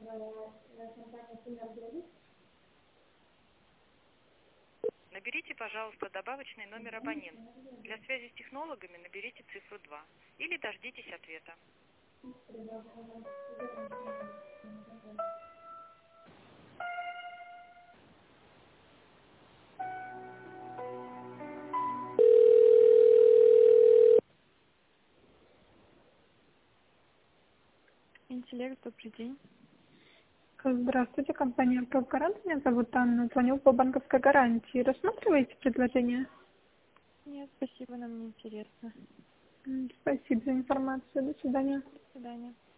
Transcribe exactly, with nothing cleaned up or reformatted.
Наберите, пожалуйста, добавочный номер абонента. Для связи с технологами наберите цифру два или дождитесь ответа. Интеллект, добрый день. Здравствуйте, компания «Профгарант». Меня зовут Анна. Звоню по банковской гарантии. Рассматриваете предложение? Нет, спасибо, нам не интересно. М, Спасибо за информацию. До свидания. До свидания.